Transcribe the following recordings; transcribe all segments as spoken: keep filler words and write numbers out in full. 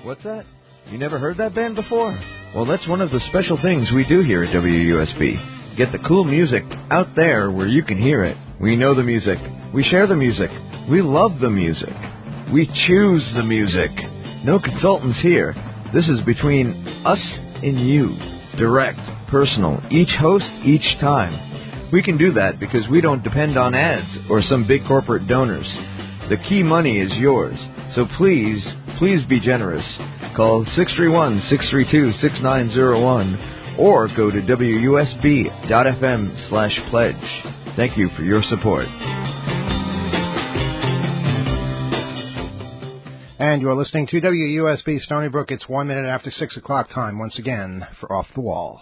What's that? You never heard that band before? Well, that's one of the special things we do here at W U S B. Get the cool music out there where you can hear it. We know the music. We share the music. We love the music. We choose the music. No consultants here. This is between us and you. Direct, personal, each host, each time. We can do that because we don't depend on ads or some big corporate donors. The key money is yours. So please, please be generous. Call six three one, six three two, six nine zero one or go to W U S B dot F M slash pledge. Thank you for your support. And you're listening to W U S B Stony Brook. It's one minute after six o'clock time once again for Off the Wall.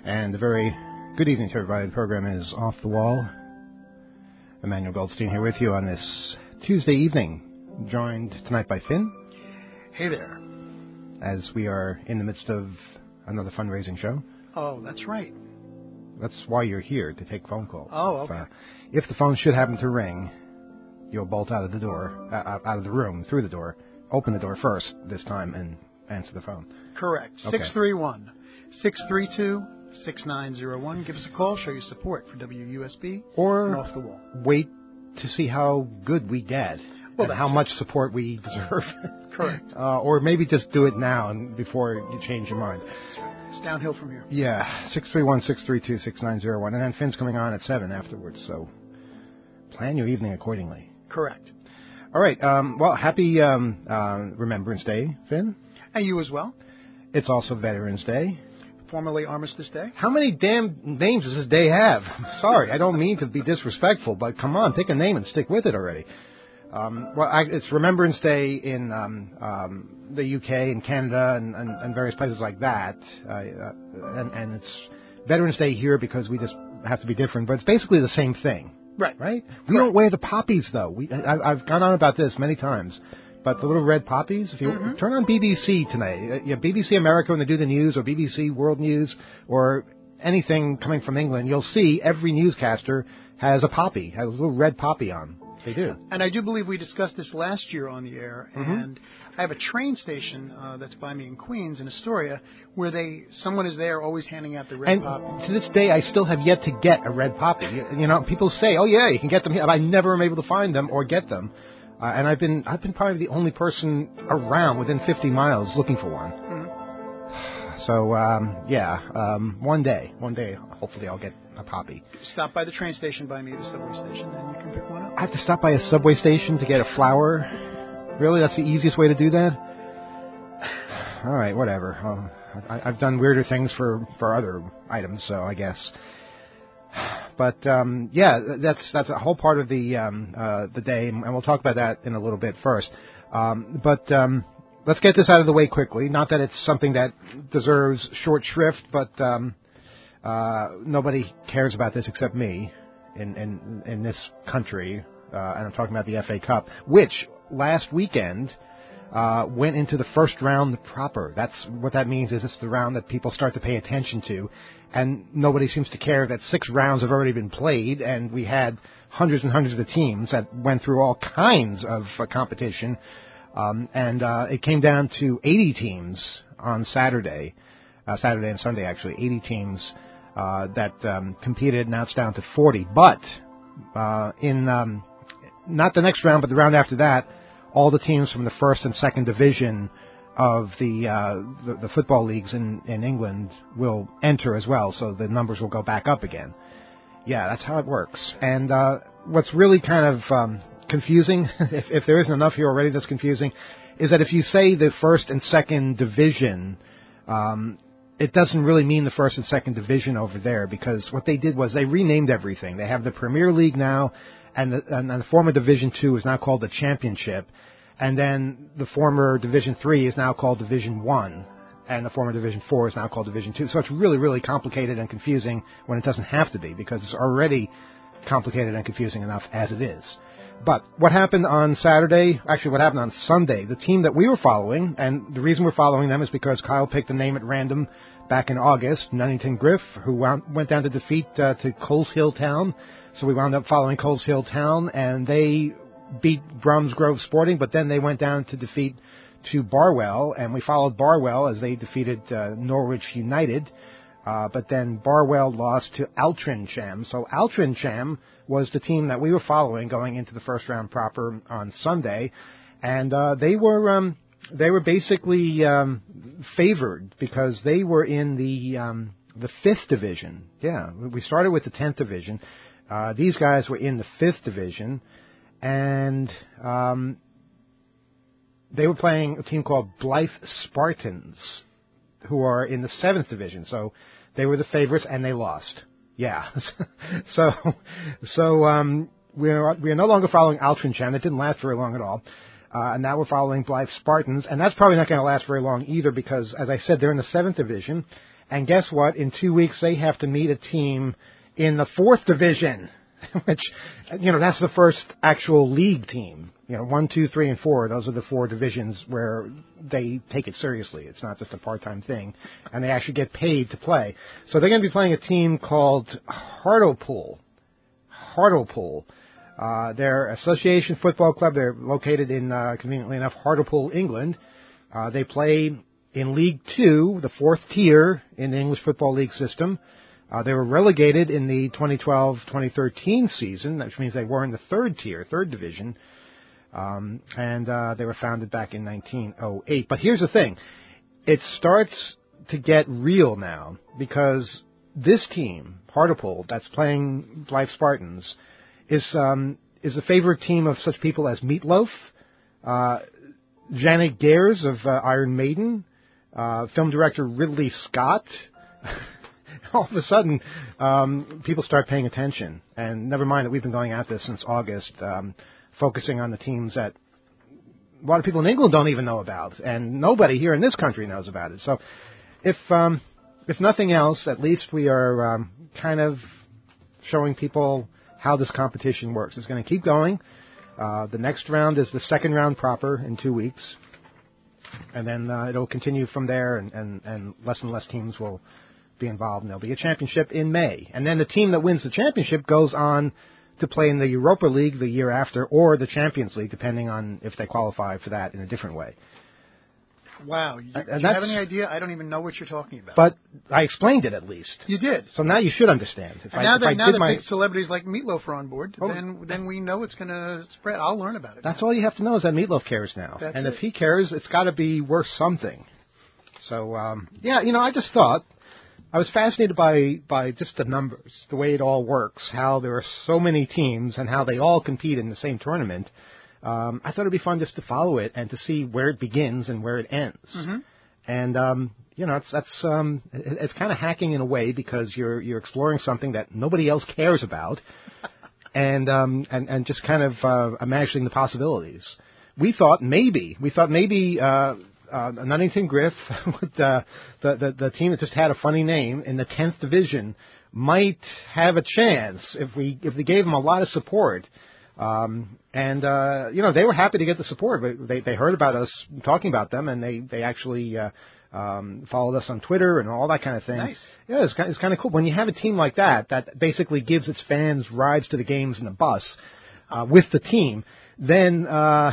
And a very good evening to everybody. The program is Off the Wall. Emmanuel Goldstein here with you on this Tuesday evening, joined tonight by Finn. Hey there. As we are in the midst of another fundraising show. Oh, that's right. That's why you're here, to take phone calls. Oh, okay. If, uh, if the phone should happen to ring, you'll bolt out of the door, uh, out of the room, through the door, open the door first this time, and answer the phone. Correct. Okay. six three one, six three two, six nine zero one. Give us a call, show your support for W U S B or and Off the Wall. Wait to see how good we get well, and how much support we deserve. Correct. uh, or maybe just do it now and before you change your mind. That's right. It's downhill from here. Yeah, six three one, six three two, six nine zero one. And then Finn's coming on at seven afterwards, so plan your evening accordingly. Correct. All right. Um, well, happy um, uh, Remembrance Day, Finn. And you as well. It's also Veterans Day. Formerly Armistice Day. How many damn names does this day have? Sorry, I don't mean to be disrespectful, but come on, pick a name and stick with it already. Um, well, I, it's Remembrance Day in um, um, the U K and Canada and, and, and various places like that. Uh, uh, and, and it's Veterans Day here because we just have to be different, but it's basically the same thing. Right. Right? We don't wear the poppies, though. We, I, I've gone on about this many times. But the little red poppies, if you mm-hmm. turn on B B C tonight, uh, yeah, B B C America when they do the news, or B B C World News, or anything coming from England, you'll see every newscaster has a poppy, has a little red poppy on. They do. And I do believe we discussed this last year on the air, mm-hmm. and I have a train station uh, that's by me in Queens, in Astoria, where they someone is there always handing out the red and poppy. To this day, I still have yet to get a red poppy. You, you know, people say, oh, yeah, you can get them here. I never am able to find them or get them. Uh, and I've been I've been probably the only person around within fifty miles looking for one. Mm-hmm. So, um, yeah, um, one day, one day, hopefully I'll get a poppy. Stop by the train station by me, the subway station, and you can pick one up. I have to stop by a subway station to get a flower? Really? That's the easiest way to do that? All right, whatever. Uh, I, I've done weirder things for, for other items, so I guess. But um, yeah, that's that's a whole part of the um, uh, the day, and we'll talk about that in a little bit first. Um, but um, let's get this out of the way quickly. Not that it's something that deserves short shrift, but um, uh, nobody cares about this except me in in, in this country, uh, and I'm talking about the F A Cup, which last weekend uh, went into the first round proper. That's what that means. Is it's the round that people start to pay attention to. And nobody seems to care that six rounds have already been played, and we had hundreds and hundreds of teams that went through all kinds of uh, competition. Um, and uh, it came down to eighty teams on Saturday, uh, Saturday and Sunday, actually, eighty teams uh, that um, competed. Now it's down to forty. But uh, in um, not the next round, but the round after that, all the teams from the first and second division of the, uh, the the football leagues in, in England will enter as well, so the numbers will go back up again. Yeah, that's how it works. And uh, what's really kind of um, confusing, if, if there isn't enough here already that's confusing, is that if you say the first and second division, um, it doesn't really mean the first and second division over there, because what they did was they renamed everything. They have the Premier League now, and the, and the former Division Two is now called the Championship. And then the former Division Three is now called Division One, and the former Division Four is now called Division Two. So it's really, really complicated and confusing when it doesn't have to be, because it's already complicated and confusing enough as it is. But what happened on Saturday, actually what happened on Sunday, the team that we were following, and the reason we're following them is because Kyle picked a name at random back in August, Nunnington Griff, who wound, went down to defeat uh, to Coles Hill Town. So we wound up following Coles Hill Town, and they beat Bromsgrove Sporting, but then they went down to defeat to Barwell, and we followed Barwell as they defeated uh, Norwich United. Uh, but then Barwell lost to Altrincham. So Altrincham was the team that we were following going into the first round proper on Sunday, and uh, they were um, they were basically um, favored because they were in the um, the fifth division. Yeah, we started with the tenth division. Uh, these guys were in the fifth division. And um, they were playing a team called Blythe Spartans, who are in the seventh division. So they were the favorites, and they lost. Yeah. so so um, we are we are no longer following Altrincham. It didn't last very long at all. Uh, and now we're following Blythe Spartans, and that's probably not going to last very long either, because, as I said, they're in the seventh division, And guess what? In two weeks, they have to meet a team in the fourth division, which, you know, that's the first actual league team. You know, one, two, three, and four, those are the four divisions where they take it seriously. It's not just a part-time thing, and they actually get paid to play. So they're going to be playing a team called Hartlepool. Hartlepool. Uh, they're Association Football Club. They're located in, uh, conveniently enough, Hartlepool, England. Uh, they play in League Two, the fourth tier in the English Football League system. Uh, they were relegated in the twenty twelve twenty thirteen season, which means they were in the third tier, third division. Um, and uh, they were founded back in nineteen oh eight. But here's the thing. It starts to get real now because this team, Hartlepool, that's playing Blythe Spartans, is um, is the favorite team of such people as Meatloaf, uh, Janet Gers of uh, Iron Maiden, uh, film director Ridley Scott. All of a sudden, um, people start paying attention. And never mind that we've been going at this since August, um, focusing on the teams that a lot of people in England don't even know about, and nobody here in this country knows about it. So if um, if nothing else, at least we are um, kind of showing people how this competition works. It's going to keep going. Uh, the next round is the second round proper in two weeks. And then uh, it'll continue from there, and, and, and less and less teams will be involved, and there'll be a championship in May. And then the team that wins the championship goes on to play in the Europa League the year after, or the Champions League, depending on if they qualify for that in a different way. Wow. You, And do you have any idea? I don't even know what you're talking about. But I explained it at least. You did. So now you should understand. If and I, now if that, I now did that my, big celebrities like Meatloaf are on board, Oh. then then we know it's going to spread. I'll learn about it. That's all you have to know is that Meatloaf cares now. That's and it. if he cares, it's got to be worth something. So, um, yeah, you know, I just thought, I was fascinated by, by just the numbers, the way it all works, how there are so many teams and how they all compete in the same tournament. Um, I thought it would be fun just to follow it and to see where it begins and where it ends. Mm-hmm. And, um, you know, it's, that's, um, it, it's kind of hacking in a way because you're, you're exploring something that nobody else cares about and, um, and, and just kind of, uh, imagining the possibilities. We thought maybe, we thought maybe, uh, Uh, Nunnington Griff, with, uh, the, the the team that just had a funny name in the tenth division, might have a chance if we if we gave them a lot of support. Um, and uh, you know, they were happy to get the support. But they they heard about us talking about them, and they they actually uh, um, followed us on Twitter and all that kind of thing. Nice. Yeah, it's kind, it's kind of cool when you have a team like that that basically gives its fans rides to the games in the bus uh, with the team. Then uh,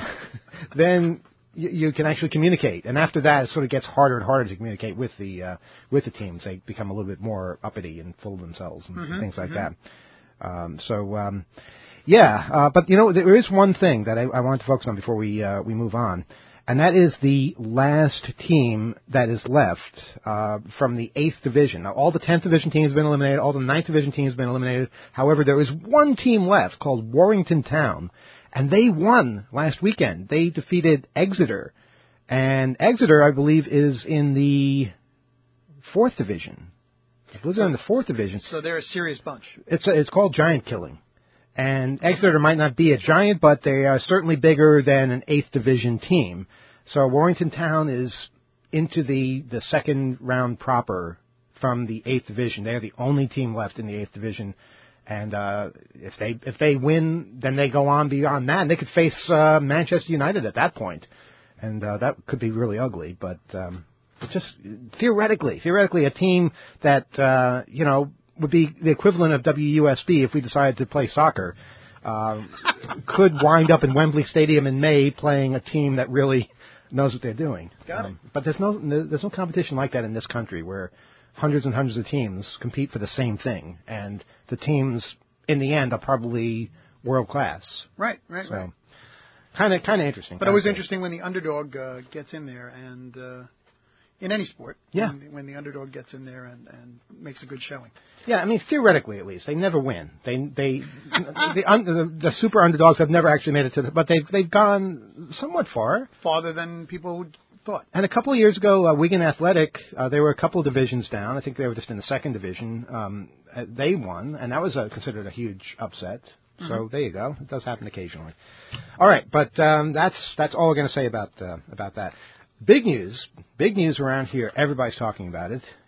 then. You, you can actually communicate, and after that, it sort of gets harder and harder to communicate with the uh, with the teams. They become a little bit more uppity and full of themselves and Mm-hmm, things like mm-hmm. that. Um, so, um, yeah, uh, but you know, there is one thing that I, I wanted to focus on before we uh, we move on, and that is the last team that is left uh, from the eighth division. Now, all the tenth division teams have been eliminated, all the ninth division teams have been eliminated. However, there is one team left called Warrington Town. And they won last weekend. They defeated Exeter. And Exeter, I believe, is in the fourth division. I believe they're in the fourth division. So they're a serious bunch. It's a, it's called Giant Killing. And Exeter might not be a giant, but they are certainly bigger than an eighth division team. So Warrington Town is into the, the second round proper from the eighth division. They are the only team left in the eighth division. And uh, if they if they win, then they go on beyond that, and they could face uh, Manchester United at that point, and uh, that could be really ugly. But um, just theoretically, theoretically, a team that uh, you know would be the equivalent of W U S B if we decided to play soccer uh, could wind up in Wembley Stadium in May playing a team that really knows what they're doing. Got um, it. But there's no there's no competition like that in this country where hundreds and hundreds of teams compete for the same thing, and the teams in the end are probably world class. Right, right, So, right. kind of, kind of interesting. But it was interesting when the underdog uh, gets in there, and uh, in any sport, Yeah. when, when the underdog gets in there and, and makes a good showing. Yeah, I mean theoretically at least they never win. They they the, un, the the super underdogs have never actually made it to the, but they've they've gone somewhat far. Farther than people thought. And a couple of years ago, uh, Wigan Athletic, uh, they were a couple of divisions down. I think they were just in the second division. Um, uh, they won, and that was uh, considered a huge upset. So Mm-hmm. there you go. It does happen occasionally. All right, but um, that's that's all we're going to say about uh, about that. Big news, big news around here. Everybody's talking about it.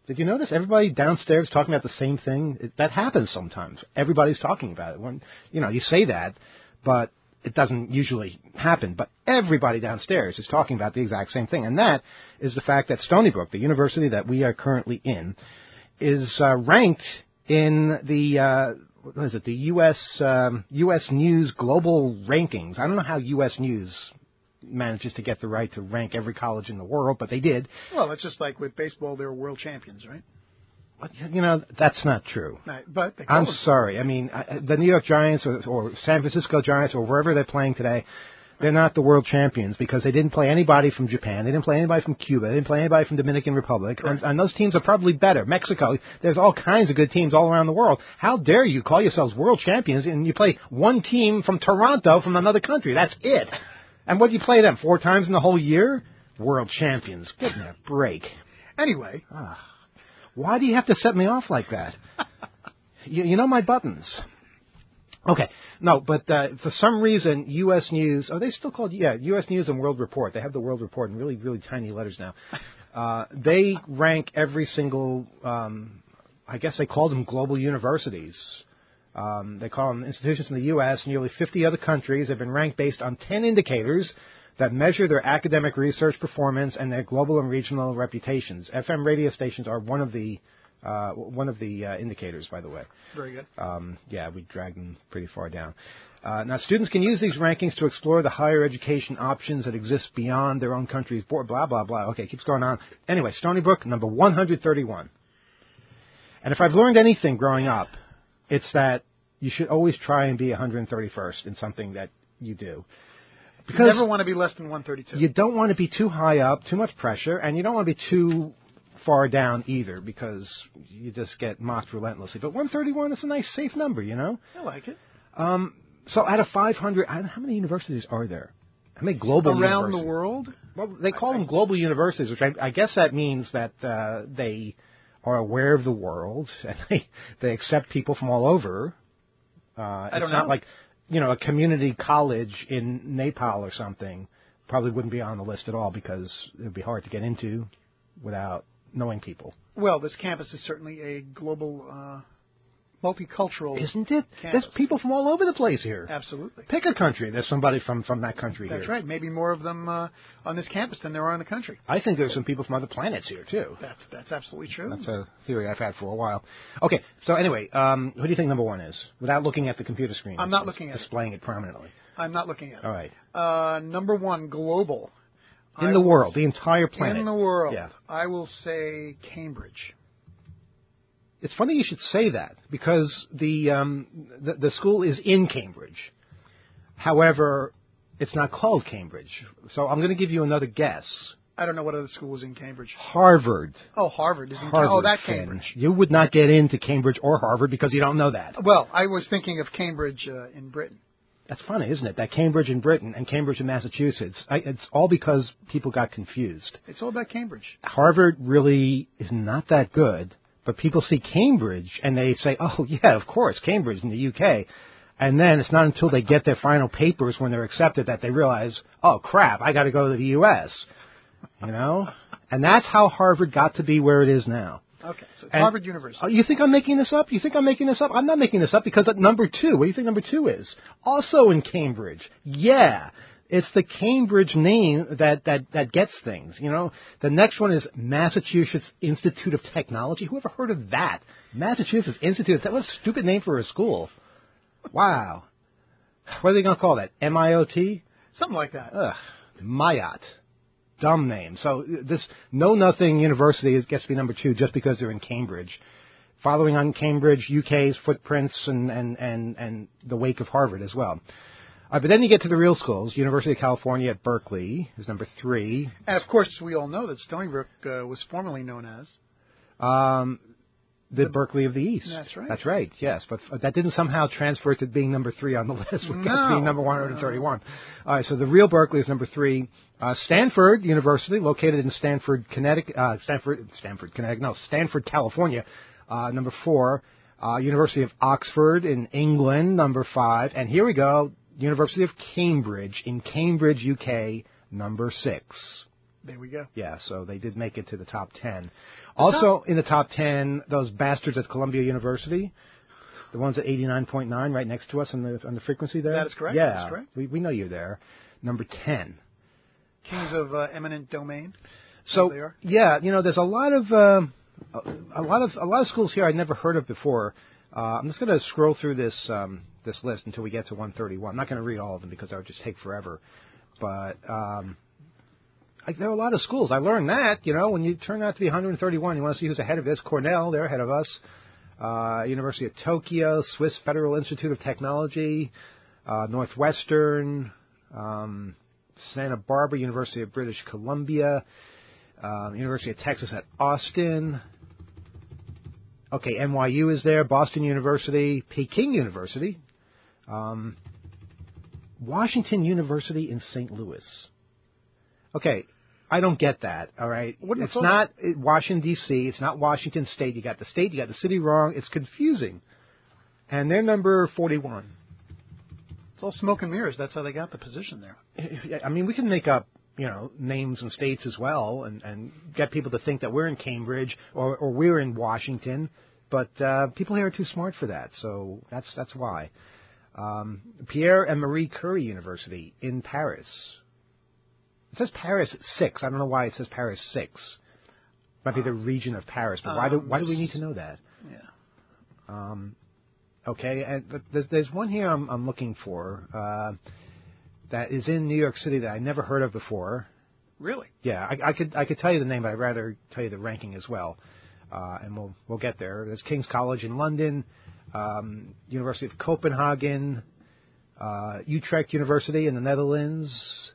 Did you notice everybody downstairs talking about the same thing? It, that happens sometimes. Everybody's talking about it. When you know, you say that, but it doesn't usually happen. But everybody downstairs is talking about the exact same thing, and that is the fact that Stony Brook, the university that we are currently in, is uh, ranked in the uh, what is it? The U S um, U S News Global Rankings. I don't know how U S News manages to get the right to rank every college in the world, but they did. Well, it's just like with baseball, they're world champions, right? You know, that's not true. No, but they call I'm them. sorry. I mean, I, the New York Giants or, or San Francisco Giants or wherever they're playing today, they're not the world champions because they didn't play anybody from Japan. They didn't play anybody from Cuba. They didn't play anybody from Dominican Republic. And, and those teams are probably better. Mexico, there's all kinds of good teams all around the world. How dare you call yourselves world champions and you play one team from Toronto from another country? That's it. And what do you play them four times in the whole year? World champions. Give me a break. Anyway. Ah, why do you have to set me off like that? you, you know my buttons. Okay. No, but uh, for some reason, U S News, are they still called, yeah, U S News and World Report. They have the World Report in really, really tiny letters now. Uh, they rank every single, um, I guess they call them global universities. Um, they call them institutions in the U S Nearly fifty other countries have been ranked based on ten indicators that measure their academic research performance and their global and regional reputations. F M radio stations are one of the uh, one of the uh, indicators, by the way. Very good. Um, yeah, we dragged them pretty far down. Uh, now, students can use these rankings to explore the higher education options that exist beyond their own country's board. Blah blah blah. Okay, keeps going on. Anyway, Stony Brook, number one hundred thirty-one. And if I've learned anything growing up, it's that you should always try and be one hundred thirty-first in something that you do. Because you never want to be less than one thirty-two. You don't want to be too high up, too much pressure, and you don't want to be too far down either because you just get mocked relentlessly. But one thirty-one is a nice, safe number, you know? I like it. Um, so out of five hundred, how many universities are there? How many global Around universities? the world? Well, they call I, them global universities, which I, I guess that means that uh, they are aware of the world and they, they accept people from all over. Uh, I it's don't not know. like, you know, a community college in Nepal or something probably wouldn't be on the list at all because it would be hard to get into without knowing people. Well, this campus is certainly a global, uh, multicultural Isn't it? campus. There's people from all over the place here. Absolutely. Pick a country. There's somebody from, from that country That's here. right. Maybe more of them uh, on this campus than there are in the country. I think there's some people from other planets here, too. That's that's absolutely true. That's a theory I've had for a while. Okay, so anyway, um, who do you think number one is? Without looking at the computer screen. I'm not looking at displaying it. prominently. I'm not looking at it. All right. Uh, number one, global. In I the will world, s- the entire planet. In the world. Yeah. I will say Cambridge. It's funny you should say that because the, um, the the school is in Cambridge. However, it's not called Cambridge. So I'm going to give you another guess. I don't know what other school is in Cambridge. Harvard. Oh, Harvard is in Harvard. Oh, that Finn. Cambridge. You would not get into Cambridge or Harvard because you don't know that. Well, I was thinking of Cambridge uh, in Britain. That's funny, isn't it? That Cambridge in Britain and Cambridge in Massachusetts. I, it's all because people got confused. It's all about Cambridge. Harvard really is not that good, but people see Cambridge and they say, oh, yeah, of course, Cambridge in the U K. And then it's not until they get their final papers when they're accepted that they realize, oh, crap, I got to go to the U S You know? And that's how Harvard got to be where it is now. Okay, so it's And- Harvard University. Oh, you think I'm making this up? You think I'm making this up? I'm not making this up because at number two, what do you think number two is? Also in Cambridge. Yeah. It's the Cambridge name that, that, that gets things, you know. The next one is Massachusetts Institute of Technology. Who ever heard of that? Massachusetts Institute. That was a stupid name for a school. Wow. What are they going to call that? M I O T? Something like that. Ugh. Mayot. Dumb name. So this Know Nothing University is, gets to be number two just because they're in Cambridge. Following on Cambridge, U K's footprints and, and, and, and the wake of Harvard as well. Uh, but then you get to the real schools. University of California at Berkeley is number three. And, of course, we all know that Stony Brook uh, was formerly known as... Um, the, The- Berkeley of the East. That's right. That's right, yes. But uh, that didn't somehow transfer to being number three on the list. We got to No. be number one hundred thirty-one. All right, so the real Berkeley is number three. Uh, Stanford University, located in Stanford, Connecticut, uh, Stanford, Stanford, Connecticut, no, Stanford, California, uh, number four. Uh, University of Oxford in England, number five. And here we go, University of Cambridge in Cambridge, U K, number six. There we go. Yeah, so they did make it to the top ten. Also in the top ten, those bastards at Columbia University, the ones at eighty-nine point nine, right next to us on the on the frequency there. That is correct. Yeah, that is correct. We we know you're there. Number ten. Kings of uh, Eminent Domain. So they are. yeah, you know, there's a lot of um, a, a lot of a lot of schools here I'd never heard of before. Uh, I'm just going to scroll through this um, this list until we get to one thirty-one. I'm not going to read all of them because that would just take forever. But um, I, there are a lot of schools. I learned that, you know, when you turn out to be one hundred thirty-one, you want to see who's ahead of this. Cornell, they're ahead of us. Uh, University of Tokyo, Swiss Federal Institute of Technology, uh, Northwestern, um, Santa Barbara, University of British Columbia, uh, University of Texas at Austin. Okay, N Y U is there, Boston University, Peking University, um, Washington University in Saint Louis. Okay, I don't get that, all right? Wouldn't it's have not Washington, D C It's not Washington State. You got the state, you got the city wrong. It's confusing. And they're number forty-one. It's all smoke and mirrors. That's how they got the position there. I mean, we can make up, you know, names and states as well and, and get people to think that we're in Cambridge or, or we're in Washington. But uh, people here are too smart for that, so that's that's why. Um, Pierre and Marie Curie University in Paris. It says Paris six. I don't know why it says Paris six. Might be the region of Paris, but why do why do we need to know that? Yeah. Um, okay, and but there's there's one here I'm I'm looking for uh, that is in New York City that I never heard of before. Really? Yeah, I, I could I could tell you the name, but I'd rather tell you the ranking as well, uh, and we'll we'll get there. There's King's College in London, um, University of Copenhagen, uh, Utrecht University in the Netherlands.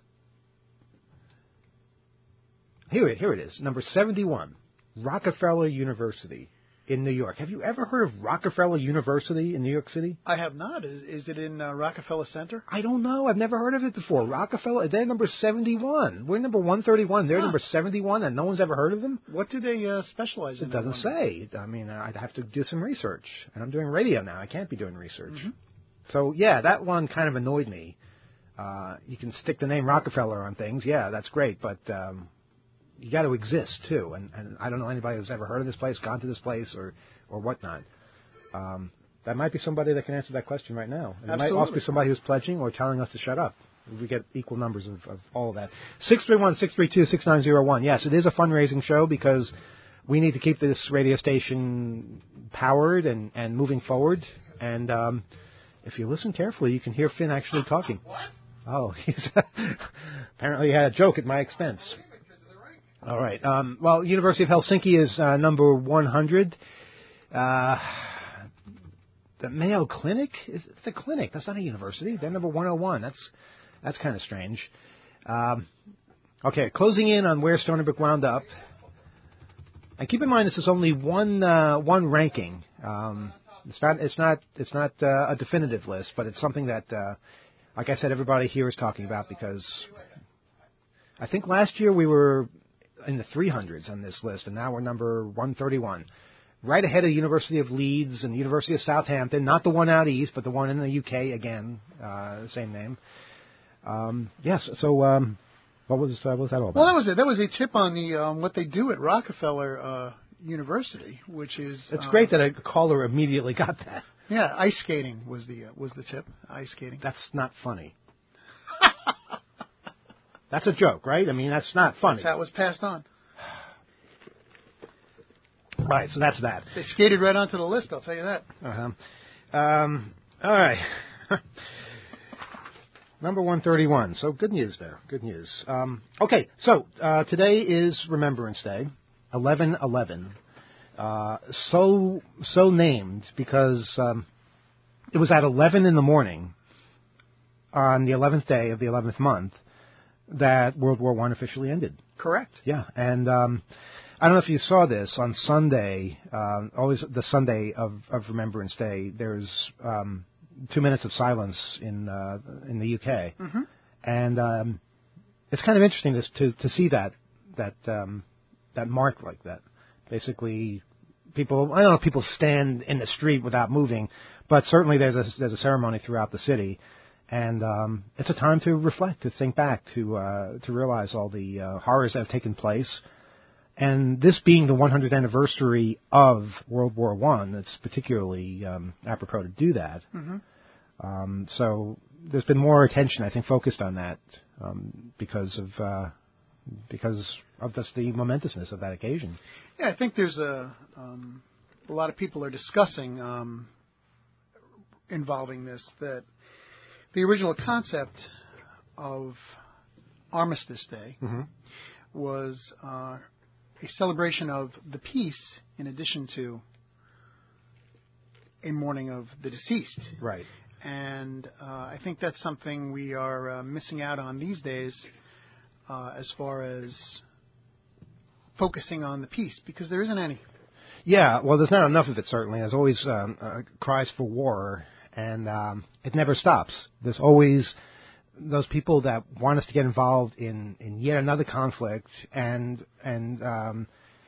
Here it, here it is, number seventy-one, Rockefeller University in New York. Have you ever heard of Rockefeller University in New York City? I have not. Is, is it in uh, Rockefeller Center? I don't know. I've never heard of it before. Rockefeller, they're number seventy-one. We're number one thirty-one. They're huh. number seventy-one, and no one's ever heard of them? What do they uh, specialize in? It doesn't say. I mean, I'd have to do some research. And I'm doing radio now. I can't be doing research. Mm-hmm. So, yeah, that one kind of annoyed me. Uh, you can stick the name Rockefeller on things. Yeah, that's great. But um, you got to exist, too. And, and I don't know anybody who's ever heard of this place, gone to this place, or, or whatnot. Um, that might be somebody that can answer that question right now. And it might also be somebody who's pledging or telling us to shut up. We get equal numbers of, of all of that. six three one, six three two, six nine zero one. Yes, it is a fundraising show because we need to keep this radio station powered and, and moving forward. And um, if you listen carefully, you can hear Finn actually talking. What? Oh, he's apparently he had a joke at my expense. All right. Um, well, University of Helsinki is uh, number one hundred. Uh, the Mayo Clinic is it's a clinic. That's not a university. They're number one oh one. That's that's kind of strange. Um, okay, closing in on where Stony Brook wound up. And keep in mind, this is only one uh, one ranking. Um, it's not it's not it's not uh, a definitive list, but it's something that, uh, like I said, everybody here is talking about because I think last year we were in the three hundreds on this list, and now we're number one thirty-one. Right ahead of the University of Leeds and the University of Southampton, not the one out east, but the one in the U K, again, uh, same name. Um, yes, so um, what was uh, what was that all about? Well, that was it. That was a tip on the um, what they do at Rockefeller uh, University, which is... It's um, great that a caller immediately got that. Yeah, ice skating was the uh, was the tip. Ice skating. That's not funny. That's a joke, right? I mean, that's not funny. That was passed on. Right, so that's that. They skated right onto the list, I'll tell you that. Uh-huh. Um, all right. Number one thirty-one. So good news there. Good news. Um, okay, so uh, today is Remembrance Day, eleven eleven. Uh, so so named because um, it was at eleven in the morning on the eleventh day of the eleventh month that World War One officially ended. Correct. Yeah, and um, I don't know if you saw this on Sunday. Uh, always the Sunday of, of Remembrance Day. There's um, two minutes of silence in uh, in the U K, mm-hmm. and um, it's kind of interesting to to, to see that that um, that mark like that. Basically, people I don't know if people stand in the street without moving, but certainly there's a there's a ceremony throughout the city. And um, it's a time to reflect, to think back, to uh, to realize all the uh, horrors that have taken place, And this being the one hundredth anniversary of World War One, it's particularly um, apropos to do that. Mm-hmm. Um, so there's been more attention, I think, focused on that um, because of uh, because of just the momentousness of that occasion. Yeah, I think there's a um, a lot of people are discussing um, involving this, that the original concept of Armistice Day Mm-hmm. was uh, a celebration of the peace in addition to a mourning of the deceased. Right. And uh, I think that's something we are uh, missing out on these days uh, as far as focusing on the peace, because there isn't any. Yeah, well, there's not enough of it, certainly. There's always um, uh, cries for war, and um, it never stops. There's always those people that want us to get involved in, in yet another conflict, and and um,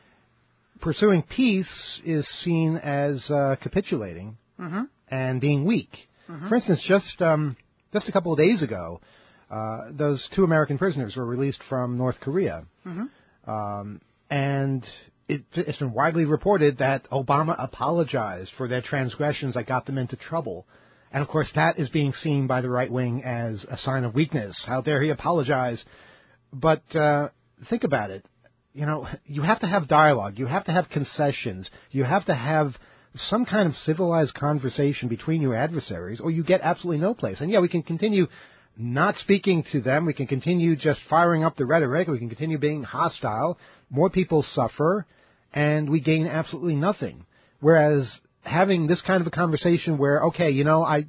pursuing peace is seen as uh, capitulating Mm-hmm. and being weak. Mm-hmm. For instance, just um, just a couple of days ago, uh, those two American prisoners were released from North Korea, Mm-hmm. um, and it, it's been widely reported that Obama apologized for their transgressions that got them into trouble. And, of course, that is being seen by the right wing as a sign of weakness. How dare he apologize? But uh, think about it. You know, you have to have dialogue. You have to have concessions. You have to have some kind of civilized conversation between your adversaries, or you get absolutely no place. And, yeah, we can continue not speaking to them. We can continue just firing up the rhetoric. We can continue being hostile. More people suffer, and we gain absolutely nothing. Whereas having this kind of a conversation where, okay, you know, I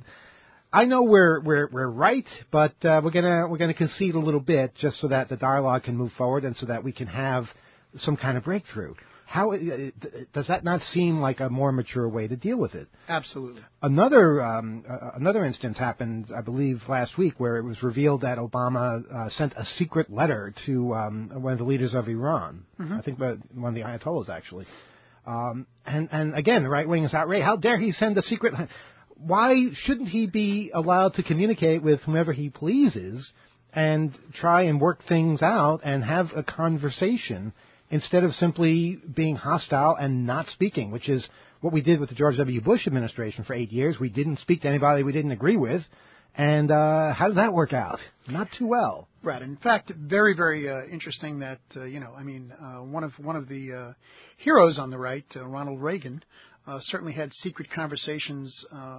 I know we're we're we're right, but uh, we're gonna we're gonna concede a little bit just so that the dialogue can move forward and so that we can have some kind of breakthrough. How uh, does that not seem like a more mature way to deal with it? Absolutely. Another um, uh, another instance happened, I believe, last week, where it was revealed that Obama uh, sent a secret letter to um, one of the leaders of Iran. Mm-hmm. I think one of the Ayatollahs, actually. Um, and, and again, the right wing is outraged. How dare he send a secret? Why shouldn't he be allowed to communicate with whomever he pleases and try and work things out and have a conversation instead of simply being hostile and not speaking, which is what we did with the George W. Bush administration for eight years. We didn't speak to anybody we didn't agree with. And uh, how did that work out? Not too well. Right. In fact, very, very uh, interesting that, uh, you know, I mean, uh, one of one of the uh, heroes on the right, uh, Ronald Reagan, uh, certainly had secret conversations uh,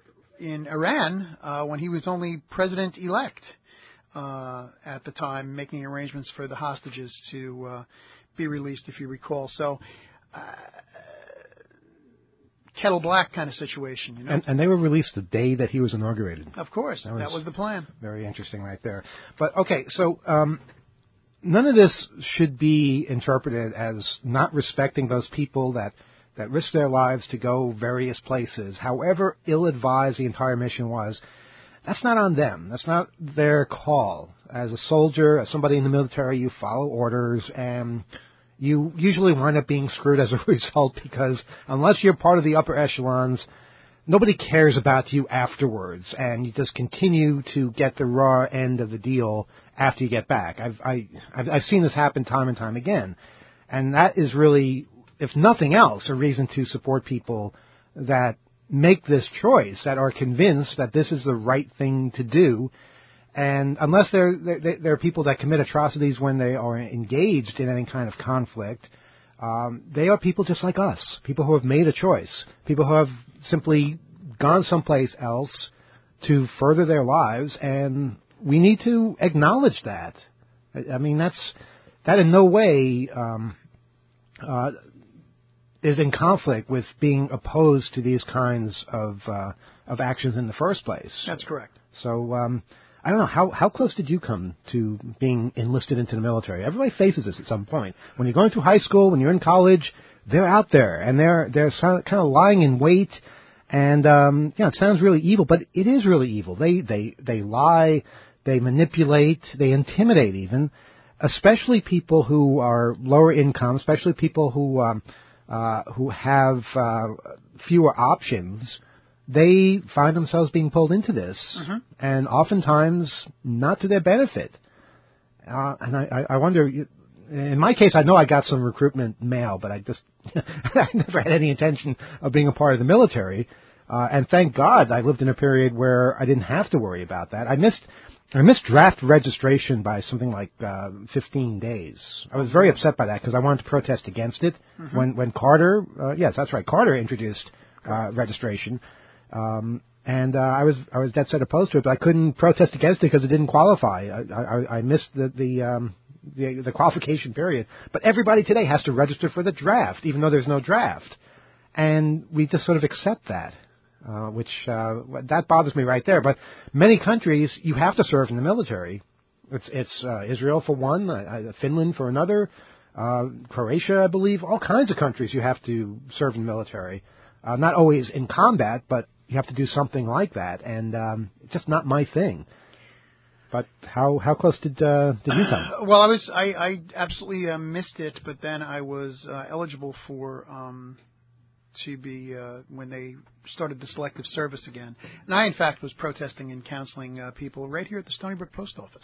in Iran uh, when he was only president-elect uh, at the time, making arrangements for the hostages to uh, be released, if you recall. So, uh, kettle black kind of situation, you know. And, and they were released the day that he was inaugurated. Of course, that was, that was the plan. Very interesting, right there. But okay, so um, none of this should be interpreted as not respecting those people that that risked their lives to go various places. However ill-advised the entire mission was, that's not on them. That's not their call. As a soldier, as somebody in the military, you follow orders, and you usually wind up being screwed as a result because unless you're part of the upper echelons, nobody cares about you afterwards, and you just continue to get the raw end of the deal after you get back. I've I, I've, I've seen this happen time and time again, and that is really, if nothing else, a reason to support people that make this choice, that are convinced that this is the right thing to do. And unless they're, they're, they're people that commit atrocities when they are engaged in any kind of conflict, um, they are people just like us, people who have made a choice, people who have simply gone someplace else to further their lives, and we need to acknowledge that. I, I mean, that's that in no way um, uh, is in conflict with being opposed to these kinds of uh, of actions in the first place. That's correct. So. Um, I don't know, how how close did you come to being enlisted into the military? Everybody faces this at some point. When you're going through high school, when you're in college, they're out there, and they're they're kind of lying in wait, and um, you know, it sounds really evil, but it is really evil. They they they lie, they manipulate, they intimidate even, especially people who are lower income, especially people who um, uh, who have uh, fewer options. They find themselves being pulled into this, mm-hmm. and oftentimes not to their benefit. Uh, and I, I wonder, in my case, I know I got some recruitment mail, but I just I never had any intention of being a part of the military. Uh, and thank God I lived in a period where I didn't have to worry about that. I missed I missed draft registration by something like uh, fifteen days. I was very upset by that because I wanted to protest against it. Mm-hmm. When when Carter, uh, yes, that's right, Carter introduced uh, registration, um, and uh, I was I was dead set opposed to it, but I couldn't protest against it because it didn't qualify. I, I, I missed the the, um, the the qualification period. But everybody today has to register for the draft, even though there's no draft, and we just sort of accept that. Uh, which uh, that bothers me right there. But many countries, you have to serve in the military. It's, it's uh, Israel for one, uh, Finland for another, uh, Croatia, I believe. All kinds of countries you have to serve in the military. Uh, not always in combat, but you have to do something like that. And um, it's just not my thing. But how how close did uh, did you come? Well, I was I, I absolutely uh, missed it, but then I was uh, eligible for. Um to be uh, when they started the selective service again. And I, in fact, was protesting and counseling uh, people right here at the Stony Brook Post Office.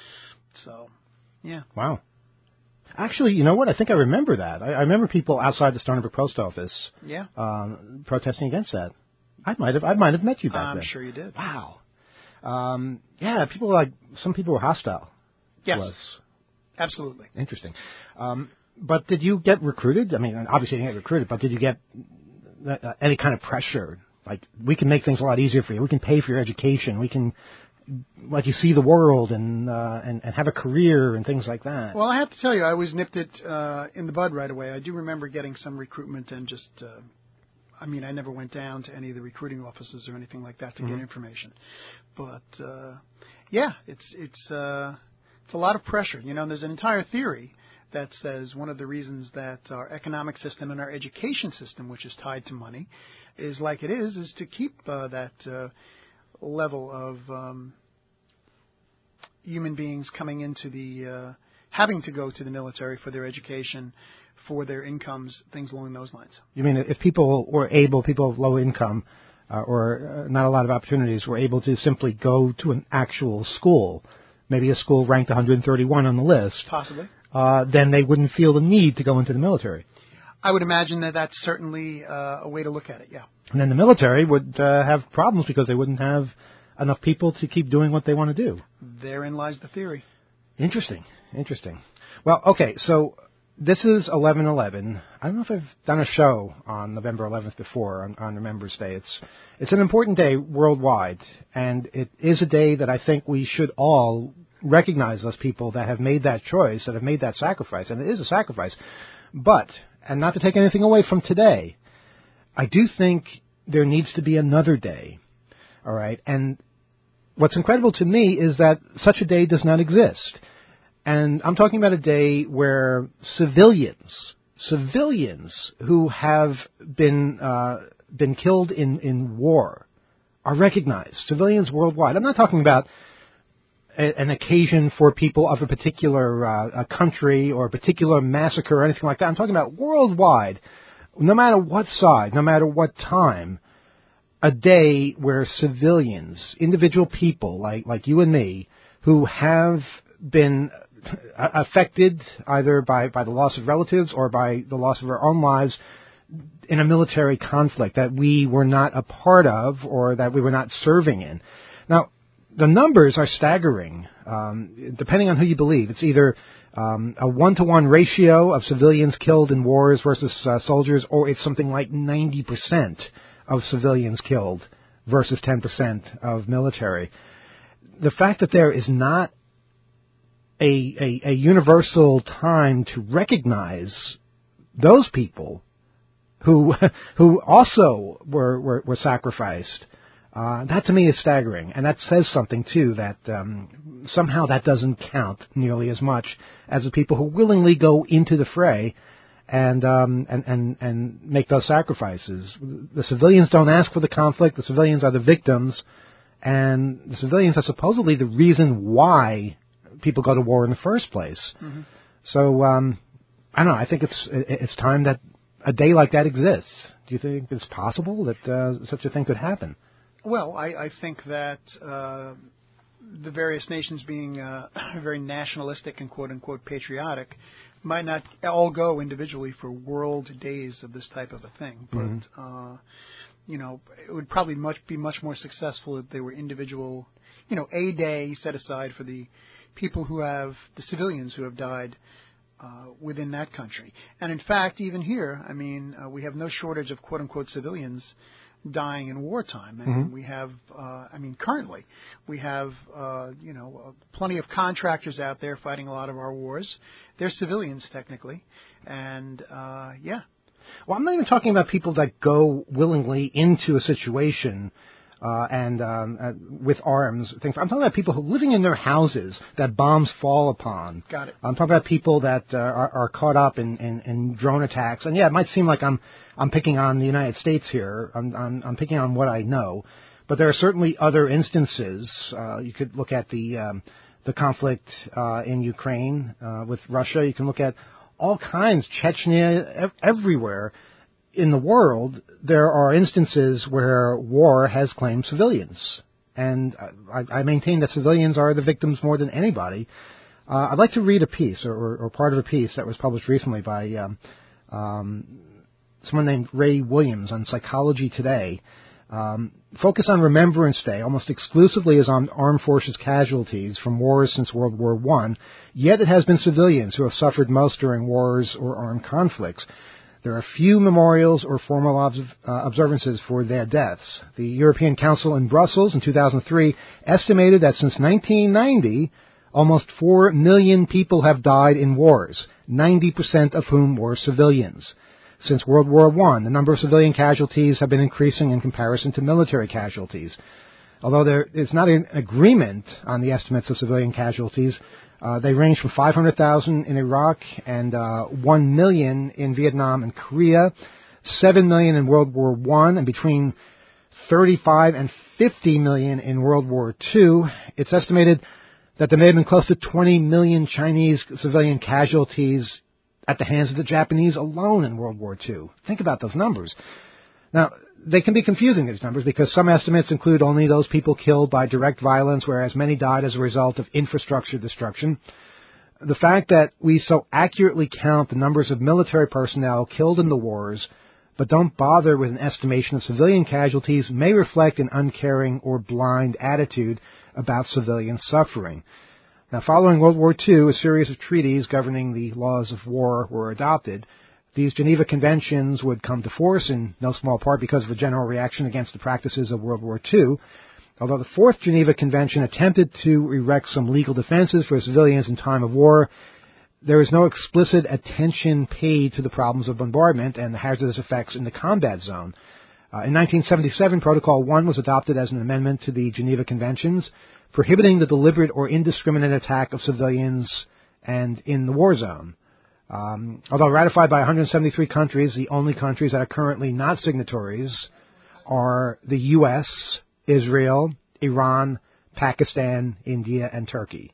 So, yeah. Wow. Actually, you know what? I think I remember that. I, I remember people outside the Stony Brook Post Office yeah. um, protesting against that. I might have I might have met you back I'm then. I'm sure you did. Wow. Um, yeah, people were like, some people were hostile. Yes. To us. Absolutely. Interesting. Um, but did you get recruited? I mean, obviously you didn't get recruited, but did you get uh, any kind of pressure? Like, we can make things a lot easier for you. We can pay for your education. We can let you see the world and, uh, and and have a career and things like that. Well, I have to tell you, I always nipped it uh, in the bud right away. I do remember getting some recruitment and just, uh, I mean, I never went down to any of the recruiting offices or anything like that to mm-hmm. get information. But, uh, yeah, it's, it's, uh, it's a lot of pressure. You know, there's an entire theory that says one of the reasons that our economic system and our education system, which is tied to money, is like it is, is to keep uh, that uh, level of um, human beings coming into the, uh, having to go to the military for their education, for their incomes, things along those lines. You mean if people were able, people of low income uh, or uh, not a lot of opportunities, were able to simply go to an actual school, maybe a school ranked one hundred thirty-one on the list. Possibly. Uh, then they wouldn't feel the need to go into the military. I would imagine that that's certainly uh, a way to look at it, yeah. And then the military would uh, have problems because they wouldn't have enough people to keep doing what they want to do. Therein lies the theory. Interesting, interesting. Well, okay, so this is eleven eleven. I don't know if I've done a show on November eleventh before, on, on Remembrance Day. It's, it's an important day worldwide, and it is a day that I think we should all recognize those people that have made that choice, that have made that sacrifice, and it is a sacrifice. But, and not to take anything away from today, I do think there needs to be another day, all right? And what's incredible to me is that such a day does not exist. And I'm talking about a day where civilians, civilians who have been uh, been killed in, in war are recognized, civilians worldwide. I'm not talking about an occasion for people of a particular uh, a country or a particular massacre or anything like that. I'm talking about worldwide, no matter what side, no matter what time, a day where civilians, individual people like, like you and me, who have been affected either by, by the loss of relatives or by the loss of our own lives in a military conflict that we were not a part of or that we were not serving in. Now, the numbers are staggering, um, depending on who you believe. It's either um, a one-to-one ratio of civilians killed in wars versus uh, soldiers, or it's something like ninety percent of civilians killed versus ten percent of military. The fact that there is not a, a, a universal time to recognize those people who who also were, were, were sacrificed, Uh, that to me is staggering, and that says something too, that um, somehow that doesn't count nearly as much as the people who willingly go into the fray and um, and, and and make those sacrifices. The civilians don't ask for the conflict. The civilians are the victims, and the civilians are supposedly the reason why people go to war in the first place. Mm-hmm. So um, I don't know. I think it's it's time that a day like that exists. Do you think it's possible that uh, such a thing could happen? Well, I, I think that uh, the various nations being uh, very nationalistic and quote-unquote patriotic might not all go individually for world days of this type of a thing, but mm-hmm. uh, you know, it would probably much be much more successful if they were individual, you know, a day set aside for the people who have the civilians who have died uh, within that country. And in fact, even here, I mean, uh, we have no shortage of quote unquote civilians dying in wartime. I mean, mm-hmm. we have, uh, I mean, currently we have, uh, you know, uh, plenty of contractors out there fighting a lot of our wars. They're civilians technically, and uh, yeah. Well, I'm not even talking about people that go willingly into a situation uh, and um, uh, with arms, things. I'm talking about people who are living in their houses that bombs fall upon. Got it. I'm talking about people that uh, are, are caught up in, in, in drone attacks. And yeah, it might seem like I'm I'm picking on the United States here. I'm I'm, I'm picking on what I know, but there are certainly other instances. Uh, you could look at the um, the conflict uh, in Ukraine uh, with Russia. You can look at all kinds, Chechnya, ev- everywhere in the world, there are instances where war has claimed civilians. And I, I maintain that civilians are the victims more than anybody. Uh, I'd like to read a piece, or, or, or part of a piece that was published recently by um, um, someone named Ray Williams on Psychology Today. Um, focus on Remembrance Day almost exclusively is on armed forces casualties from wars since World War One, yet it has been civilians who have suffered most during wars or armed conflicts. There are few memorials or formal ob- uh, observances for their deaths. The European Council in Brussels in two thousand three estimated that since nineteen ninety, almost four million people have died in wars, ninety percent of whom were civilians. Since World War One, the number of civilian casualties have been increasing in comparison to military casualties. Although there is not an agreement on the estimates of civilian casualties, uh, they range from five hundred thousand in Iraq and uh, one million in Vietnam and Korea, seven million in World War One, and between thirty-five and fifty million in World War Two. It's estimated that there may have been close to twenty million Chinese civilian casualties at the hands of the Japanese alone in World War Two. Think about those numbers. Now, they can be confusing, these numbers, because some estimates include only those people killed by direct violence, whereas many died as a result of infrastructure destruction. The fact that we so accurately count the numbers of military personnel killed in the wars, but don't bother with an estimation of civilian casualties, may reflect an uncaring or blind attitude about civilian suffering. Now, following World War Two, a series of treaties governing the laws of war were adopted. These Geneva Conventions would come to force, in no small part because of a general reaction against the practices of World War Two. Although the Fourth Geneva Convention attempted to erect some legal defenses for civilians in time of war, there is no explicit attention paid to the problems of bombardment and the hazardous effects in the combat zone. Uh, in nineteen seventy-seven, Protocol one was adopted as an amendment to the Geneva Conventions, prohibiting the deliberate or indiscriminate attack of civilians and in the war zone. Um, although ratified by one hundred seventy-three countries, the only countries that are currently not signatories are the U S, Israel, Iran, Pakistan, India, and Turkey.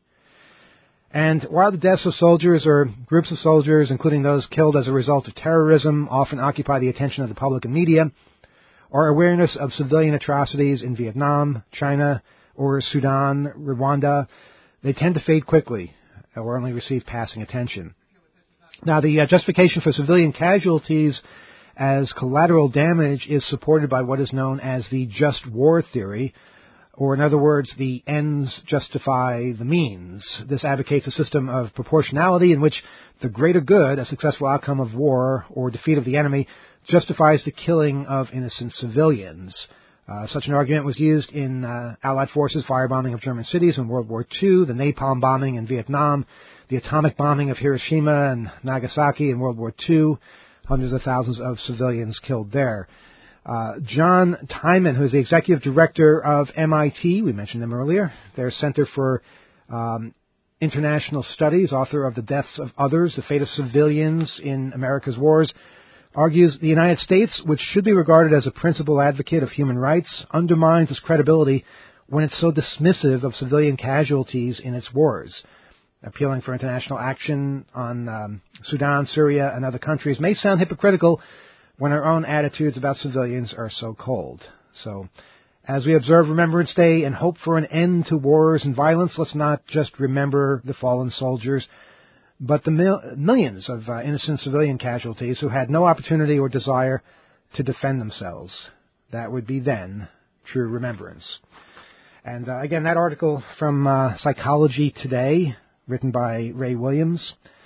And while the deaths of soldiers or groups of soldiers, including those killed as a result of terrorism, often occupy the attention of the public and media, our awareness of civilian atrocities in Vietnam, China, or Sudan, Rwanda, they tend to fade quickly or only receive passing attention. Now, the uh, justification for civilian casualties as collateral damage is supported by what is known as the just war theory, or in other words, the ends justify the means. This advocates a system of proportionality in which the greater good, a successful outcome of war or defeat of the enemy, justifies the killing of innocent civilians. Uh, such an argument was used in uh, Allied forces firebombing of German cities in World War Two, the napalm bombing in Vietnam, the atomic bombing of Hiroshima and Nagasaki in World War Two, hundreds of thousands of civilians killed there. Uh, John Tyman, who is the executive director of M I T, we mentioned them earlier, their Center for um, International Studies, author of The Deaths of Others, The Fate of Civilians in America's Wars, argues the United States, which should be regarded as a principal advocate of human rights, undermines its credibility when it's so dismissive of civilian casualties in its wars. Appealing for international action on um, Sudan, Syria, and other countries may sound hypocritical when our own attitudes about civilians are so cold. So, as we observe Remembrance Day and hope for an end to wars and violence, let's not just remember the fallen soldiers, but the mil- millions of uh, innocent civilian casualties who had no opportunity or desire to defend themselves. That would be then true remembrance. And uh, again, that article from uh, Psychology Today, written by Ray Williams,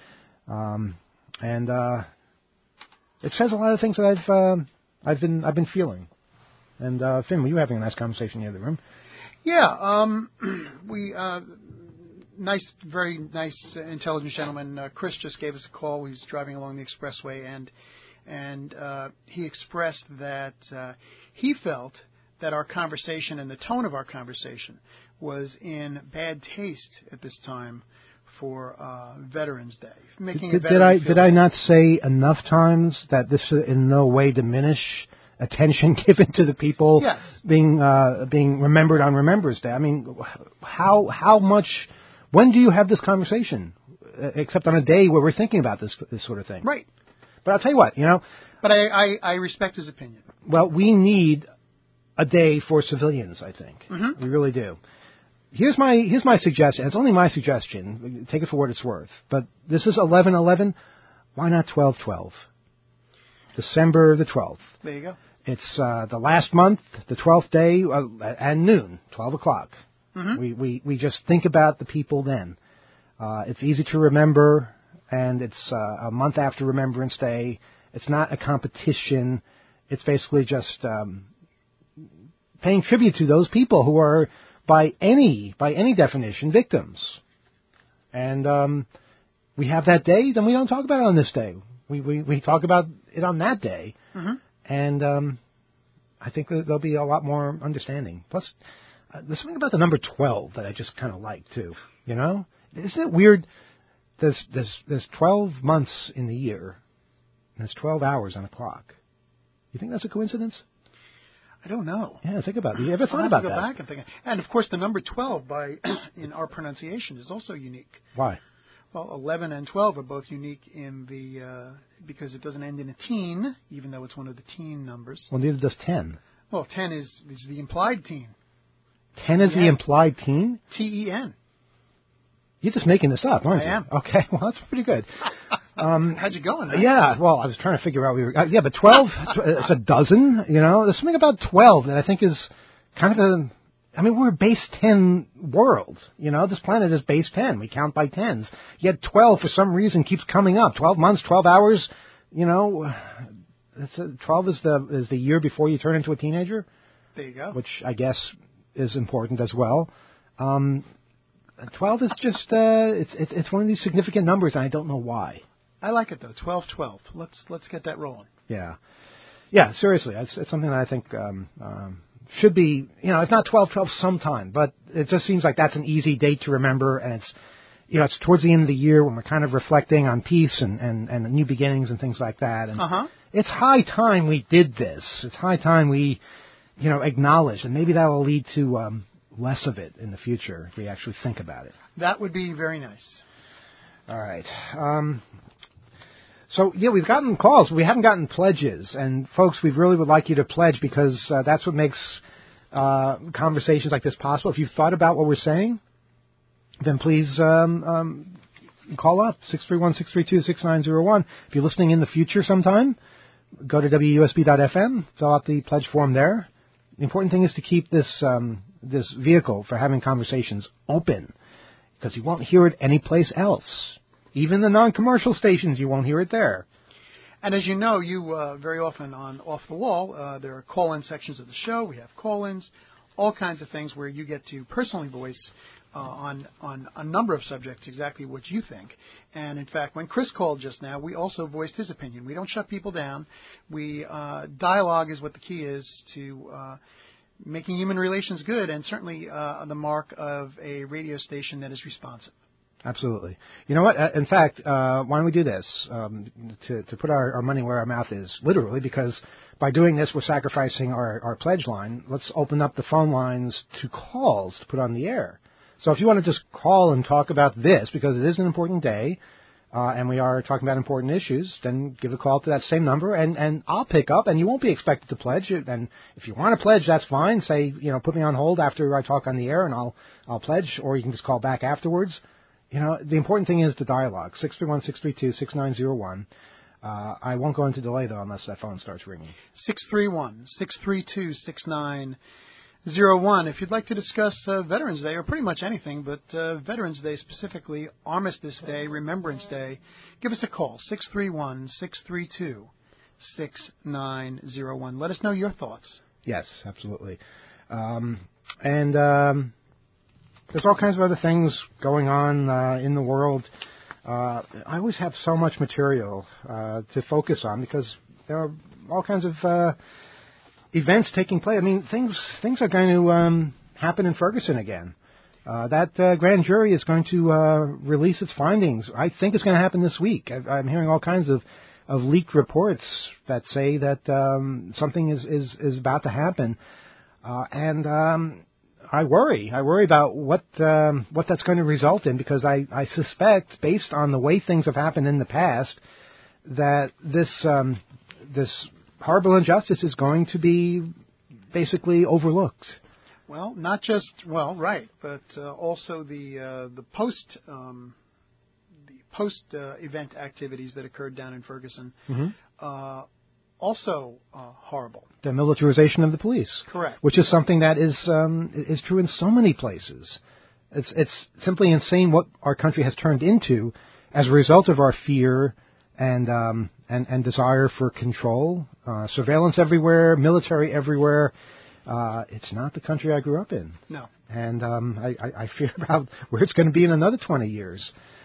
um, and uh, it says a lot of things that I've uh, I've been I've been feeling. And uh, Finn, were you having a nice conversation in the other room? Yeah, um, we uh, nice, very nice, uh, intelligent gentleman. Uh, Chris just gave us a call. He's driving along the expressway, and and uh, he expressed that uh, he felt that our conversation and the tone of our conversation was in bad taste at this time for uh, Veterans Day. Making did, a did I feel did I not say enough times that this should in no way diminish attention given to the people yes. being uh, being remembered on Remembrance Day? I mean, how how much? When do you have this conversation? Uh, except on a day where we're thinking about this this sort of thing, right? But I'll tell you what, you know. But I, I, I respect his opinion. Well, we need a day for civilians. I think mm-hmm. we really do. Here's my here's my suggestion. It's only my suggestion. Take it for what it's worth. But this is eleven eleven. Why not twelve twelve? December the twelfth. There you go. It's uh, the last month, the twelfth day, uh, at noon, twelve o'clock. Mm-hmm. We, we we just think about the people then. Uh, it's easy to remember, and it's uh, a month after Remembrance Day. It's not a competition. It's basically just um, paying tribute to those people who are, by any by any definition, victims. And um, we have that day, then we don't talk about it on this day. We we, we talk about it on that day. Mm-hmm. And um, I think that there'll be a lot more understanding. Plus, uh, there's something about the number twelve that I just kind of like, too. You know? Isn't it weird? There's, there's, there's twelve months in the year, and there's twelve hours on a clock. You think that's a coincidence? I don't know. Yeah, think about it. You ever thought I'll about have to go that? Back and, think. And, of course, the number twelve by in our pronunciation is also unique. Why? Well, eleven and twelve are both unique in the uh, because it doesn't end in a teen, even though it's one of the teen numbers. Well, neither does ten. Well, ten is, is the implied teen. ten is the implied teen? T E N. You're just making this up, aren't I you? am. Okay, well, that's pretty good. Um, How'd you go on that? Yeah, well, I was trying to figure out. We were, uh, yeah, but twelve, it's a dozen, you know. There's something about twelve that I think is kind of a... I mean, we're a base ten world, you know. This planet is base ten. We count by tens. Yet twelve, for some reason, keeps coming up. twelve months, twelve hours, you know. It's a, twelve is the is the year before you turn into a teenager. There you go. Which I guess is important as well. Um, twelve is just, uh, it's, it's it's one of these significant numbers, and I don't know why. I like it, though. twelve twelve. Let's, let's get that rolling. Yeah. Yeah, seriously. It's, it's something that I think... Um, um, should be, you know, it's not twelve twelve sometime, but it just seems like that's an easy date to remember, and it's, you know, it's towards the end of the year when we're kind of reflecting on peace and, and, and new beginnings and things like that. And uh-huh. It's high time we did this. It's high time we, you know, acknowledge, and maybe that will lead to um, less of it in the future if we actually think about it. That would be very nice. All right. Um, So, yeah, we've gotten calls. We haven't gotten pledges. And, folks, we really would like you to pledge because uh, that's what makes uh, conversations like this possible. If you've thought about what we're saying, then please um, um, call up, six three one, six three two, six nine zero one. If you're listening in the future sometime, go to W U S B dot F M, fill out the pledge form there. The important thing is to keep this um, this vehicle for having conversations open because you won't hear it anyplace else. Even the non-commercial stations, you won't hear it there. And as you know, you uh, very often on Off the Wall, uh, there are call-in sections of the show. We have call-ins, all kinds of things where you get to personally voice uh, on on a number of subjects exactly what you think. And in fact, when Chris called just now, we also voiced his opinion. We don't shut people down. We uh, dialogue is what the key is to uh, making human relations good, and certainly uh, the mark of a radio station that is responsive. Absolutely. You know what? In fact, uh, why don't we do this um, to, to put our, our money where our mouth is, literally, because by doing this, we're sacrificing our, our pledge line. Let's open up the phone lines to calls to put on the air. So if you want to just call and talk about this, because it is an important day, uh, and we are talking about important issues, then give a call to that same number, and, and I'll pick up, and you won't be expected to pledge. And if you want to pledge, that's fine. Say, you know, put me on hold after I talk on the air, and I'll I'll pledge, or you can just call back afterwards. you know, the important thing is the dialogue. six three one, six three two, six nine zero one. Uh, I won't go into delay, though, unless that phone starts ringing. six three one, six three two, six nine zero one. If you'd like to discuss uh, Veterans Day, or pretty much anything, but uh, Veterans Day specifically, Armistice Day, Remembrance Day, give us a call, six three one, six three two, six nine zero one. Let us know your thoughts. Yes, absolutely. Um, and um, there's all kinds of other things going on uh, in the world. Uh, I always have so much material uh, to focus on because there are all kinds of uh, events taking place. I mean, things things are going to um, happen in Ferguson again. Uh, that uh, grand jury is going to uh, release its findings. I think it's going to happen this week. I, I'm hearing all kinds of, of leaked reports that say that um, something is, is, is about to happen. Uh, and um, I worry. I worry about what um, what that's going to result in because I, I suspect, based on the way things have happened in the past, that this um, this horrible injustice is going to be basically overlooked. Well, not just well, right, but uh, also the uh, the post um, the post uh, event activities that occurred down in Ferguson. Mm-hmm. Uh, Also uh, horrible. The militarization of the police. Correct. Which is something that is um, is true in so many places. It's it's simply insane what our country has turned into as a result of our fear and um, and, and desire for control, uh, surveillance everywhere, military everywhere. Uh, it's not the country I grew up in. No. And um, I, I, I fear about where it's going to be in another twenty years.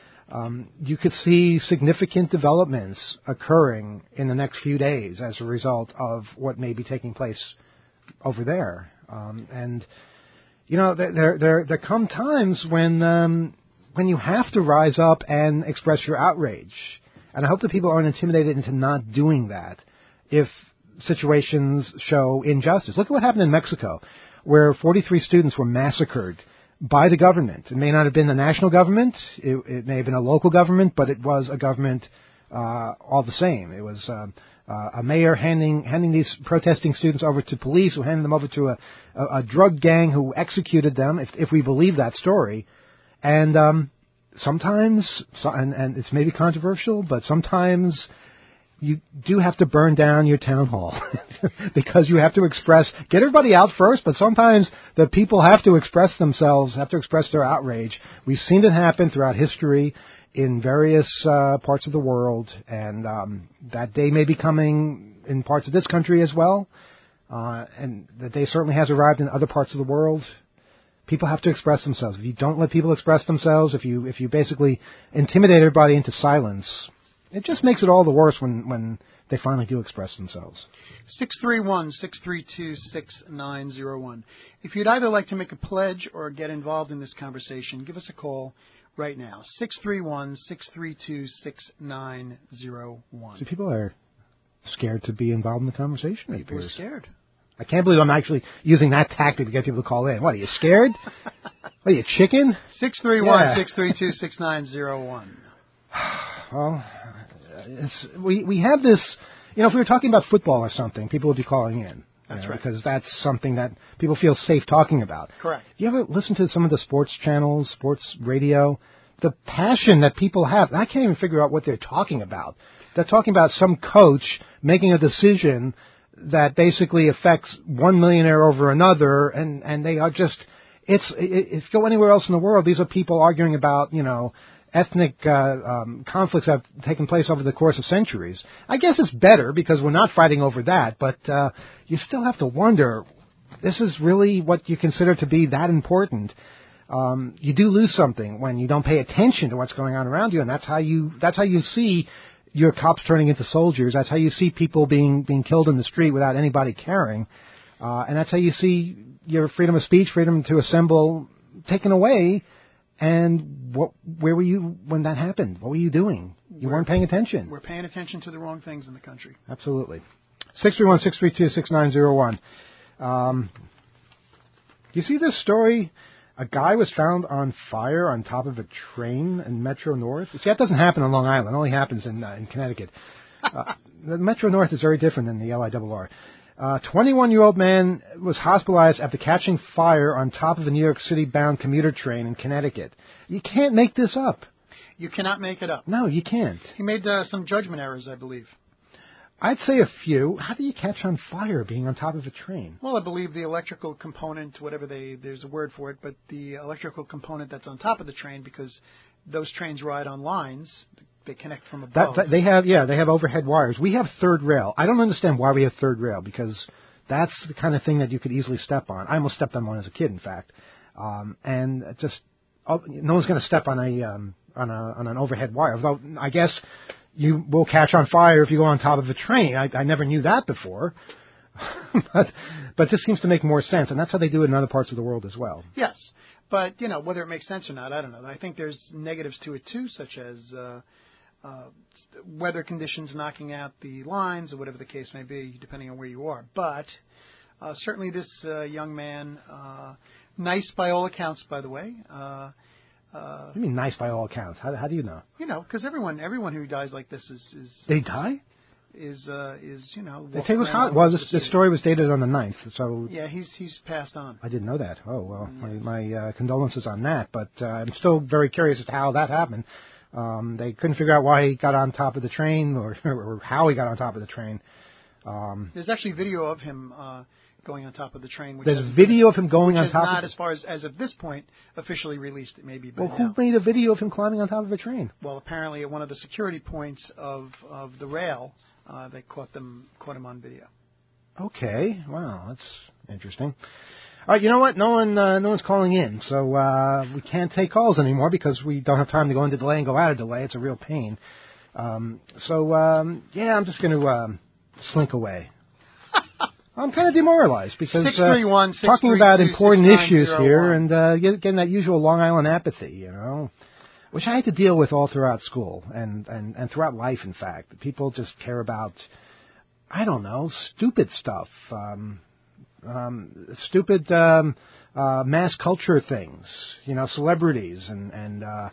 Um, you could see significant developments occurring in the next few days as a result of what may be taking place over there. Um, and, you know, there, there, there, there come times when, um, when you have to rise up and express your outrage. And I hope that people aren't intimidated into not doing that if situations show injustice. Look at what happened in Mexico, where forty-three students were massacred by the government. It may not have been the national government. It, it may have been a local government, but it was a government uh, all the same. It was uh, uh, a mayor handing handing these protesting students over to police, who handed them over to a, a, a drug gang who executed them, if, if we believe that story. And um, sometimes, so, and, and it's maybe controversial, but sometimes you do have to burn down your town hall because you have to express, get everybody out first, but sometimes the people have to express themselves, have to express their outrage. We've seen it happen throughout history in various uh, parts of the world, and um, that day may be coming in parts of this country as well, uh, and the day certainly has arrived in other parts of the world. People have to express themselves. If you don't let people express themselves, if you if you basically intimidate everybody into silence, it just makes it all the worse when, when they finally do express themselves. six three one, six three two, six nine zero one. If you'd either like to make a pledge or get involved in this conversation, give us a call right now. six three one, six three two, six nine zero one. So people are scared to be involved in the conversation. People are scared. I can't believe I'm actually using that tactic to get people to call in. What, are you scared? What, are you chicken? six three one, six three two, six nine zero one. Well, it's, we we have this, you know, if we were talking about football or something, people would be calling in. That's you know, right. Because that's something that people feel safe talking about. Correct. Do you ever listen to some of the sports channels, sports radio? The passion that people have, I can't even figure out what they're talking about. They're talking about some coach making a decision that basically affects one millionaire over another, and, and they are just, it's, if you go anywhere else in the world, these are people arguing about, you know, ethnic uh, um, conflicts that have taken place over the course of centuries. I guess it's better because we're not fighting over that, but uh, you still have to wonder, this is really what you consider to be that important. Um, you do lose something when you don't pay attention to what's going on around you, and that's how you that's how you see your cops turning into soldiers. That's how you see people being being killed in the street without anybody caring, uh, and that's how you see your freedom of speech, freedom to assemble taken away. And what, where were you when that happened? What were you doing? You we're, weren't paying attention. We're paying attention to the wrong things in the country. Absolutely. six three one, six three two, six nine zero one. Um, you see this story? A guy was found on fire on top of a train in Metro North. See, that doesn't happen on Long Island. It only happens in, uh, in Connecticut. Uh, the Metro North is very different than the L I R R. Uh, twenty-one-year-old man was hospitalized after catching fire on top of a New York City-bound commuter train in Connecticut. You can't make this up. You cannot make it up. No, you can't. He made uh, some judgment errors, I believe. I'd say a few. How do you catch on fire being on top of a train? Well, I believe the electrical component, whatever they, there's a word for it, but the electrical component that's on top of the train, because those trains ride on lines, they connect from above. That, that, they have, yeah, they have overhead wires. We have third rail. I don't understand why we have third rail, because that's the kind of thing that you could easily step on. I almost stepped on one as a kid, in fact. Um, and just, oh, no one's going to step on a, um, on a, on an overhead wire. Although, I guess you will catch on fire if you go on top of a train. I, I never knew that before. but, but this seems to make more sense, and that's how they do it in other parts of the world as well. Yes. But, you know, whether it makes sense or not, I don't know. I think there's negatives to it, too, such as uh, uh, weather conditions knocking out the lines or whatever the case may be, depending on where you are. But uh, certainly this uh, young man, uh, nice by all accounts, by the way. Uh, uh, what do you mean nice by all accounts? How, how do you know? You know, because everyone everyone who dies like this is... is they die? Is, uh, is you know... They say it was hot. Well, this, this story was dated on the ninth, so... Yeah, he's he's passed on. I didn't know that. Oh, well, Yes. my, my uh, condolences on that, but uh, I'm still very curious as to how that happened. Um, they couldn't figure out why he got on top of the train or, or how he got on top of the train. Um, There's actually video of him uh, going on top of the train. Which there's video of him going which on is top not, of as far as, as of this point, officially released. It may be by Well, now. who made a video of him climbing on top of a train? Well, apparently at one of the security points of, of the rail, uh, they caught them caught him on video. Okay, wow, that's interesting. All right, you know what? No one, uh, no one's calling in, so uh, we can't take calls anymore because we don't have time to go into delay and go out of delay. It's a real pain. Um, so um, yeah, I'm just going to um, slink away. I'm kind of demoralized because uh, talking about important issues here and uh, getting that usual Long Island apathy, you know, which I had to deal with all throughout school and, and, and throughout life, in fact. People just care about, I don't know, stupid stuff, um, um, stupid um, uh, mass culture things, you know, celebrities and, and uh,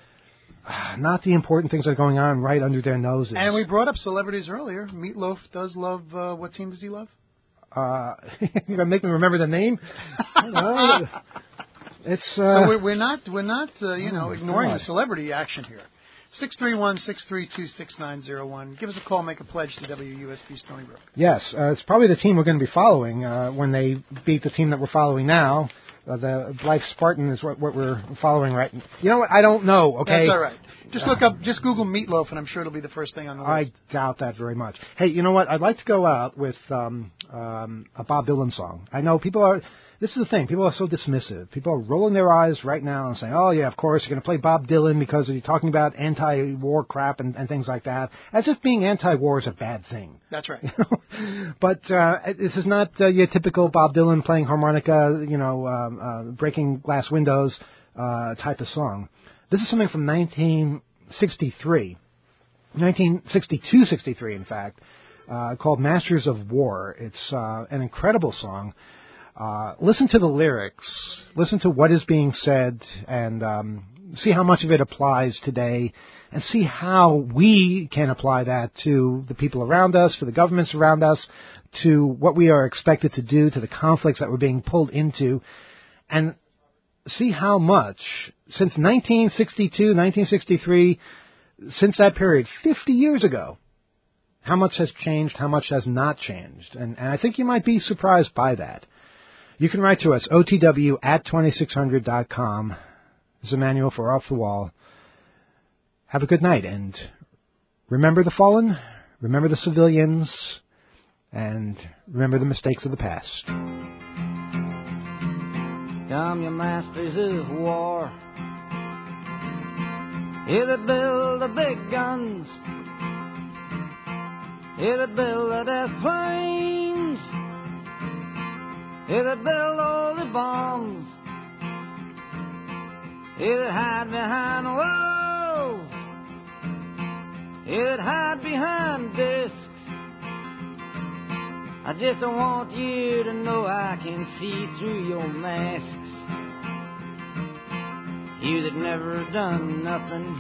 not the important things that are going on right under their noses. And we brought up celebrities earlier. Meatloaf does love, uh, what team does he love? Uh, you're gonna make me remember the name? No, it's uh, so we're, we're not we're not uh, you know oh ignoring God. the celebrity action here. Six three one six three two six nine zero one. Give us a call. Make a pledge to W U S B Stony Brook. Yes, uh, it's probably the team we're going to be following uh, when they beat the team that we're following now. Uh, the Blythe Spartan is what, what we're following right now. You know what? I don't know, okay? That's all right. Just look up, just Google Meatloaf, and I'm sure it'll be the first thing on the list. I doubt that very much. Hey, you know what? I'd like to go out with um, um, a Bob Dylan song. I know people are, this is the thing, people are so dismissive. People are rolling their eyes right now and saying, oh, yeah, of course, you're going to play Bob Dylan because you're talking about anti-war crap and, and things like that. As if being anti-war is a bad thing. That's right. But uh, this is not uh, your typical Bob Dylan playing harmonica, you know, um, uh, breaking glass windows uh, type of song. This is something from nineteen sixty-three, nineteen sixty-two sixty-three, in fact, uh, called Masters of War. It's uh, an incredible song. Uh, listen to the lyrics, listen to what is being said, and um, see how much of it applies today, and see how we can apply that to the people around us, to the governments around us, to what we are expected to do, to the conflicts that we're being pulled into, and see how much, since nineteen sixty-two, nineteen sixty-three, since that period, fifty years ago, how much has changed, how much has not changed. And, and I think you might be surprised by that. You can write to us, O T W at twenty-six hundred dot com. There's a manual for Off the Wall. Have a good night, and remember the fallen, remember the civilians, and remember the mistakes of the past. Come, you masters of war, you that build the big guns, you that build the death planes, you that build all the bombs, you that hide behind walls, you that hide behind discs. I just don't want you to know I can see through your masks. You that never done nothing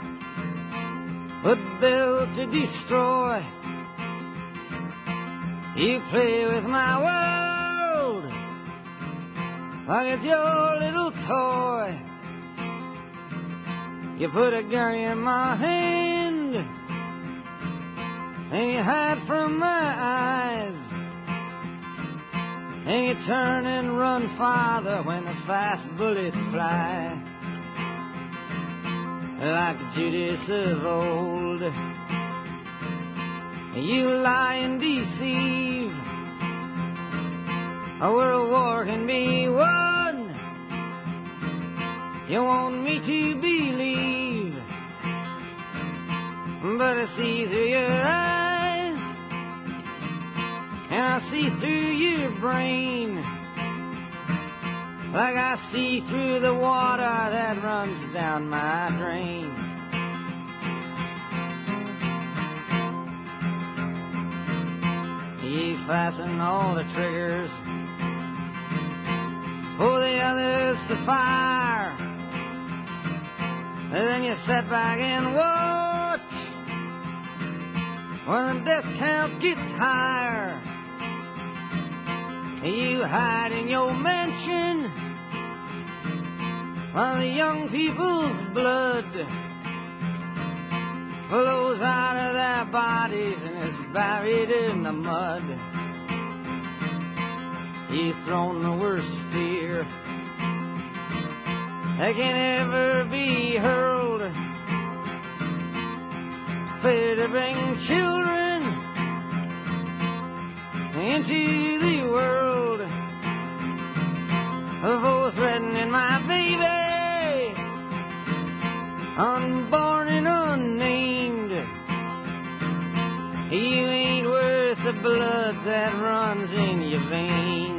but built to destroy. You play with my world like it's your little toy. You put a gun in my hand and you hide from my eyes, and you turn and run farther when the fast bullets fly. Like Judas of old, you lie and deceive. Where a war can be won, you want me to believe, but I see through your eyes, and I see through your brain, like I see through the water that runs down my drain. You fasten all the triggers for the others to fire, and then you sit back and watch when the death count gets higher. You hide in your mansion while the young people's blood flows out of their bodies and is buried in the mud. You've thrown the worst fear that can ever be hurled, fear to bring children into the world, for threatening my baby, unborn and unnamed. You ain't worth the blood that runs in your veins.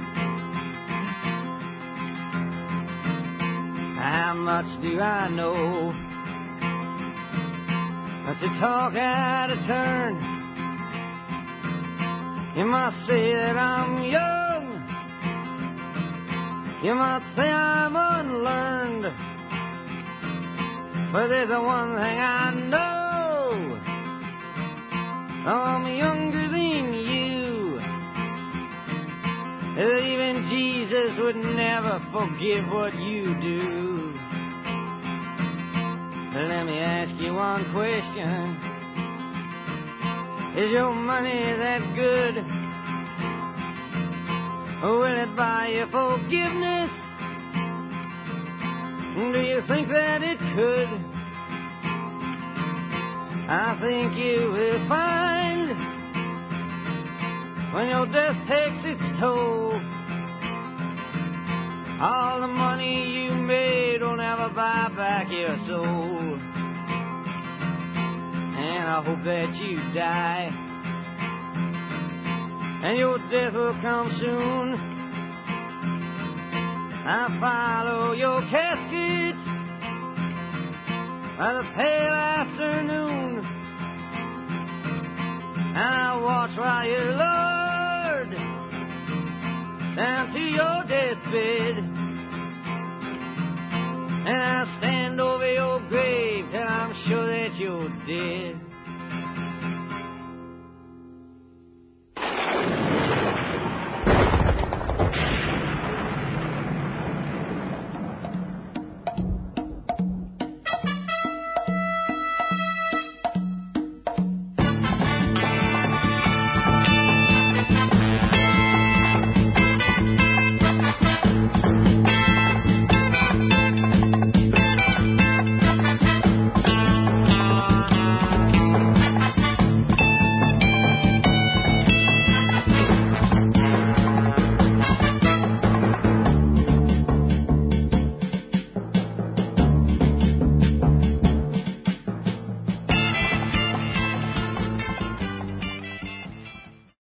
How much do I know to talk out of turn? You must say that I'm young, you might say I'm unlearned, but there's the one thing I know, I'm younger than you. Even Jesus would never forgive what you do. Let me ask you one question. Is your money that good? Will it buy you forgiveness? Do you think that it could? I think you will find when your death takes its toll, all the money you made will never buy back your soul. And I hope that you die, and your death will come soon. I follow your casket by the pale afternoon, and I watch while you're lowered down to your deathbed, and I stand over your grave till I'm sure that you're dead.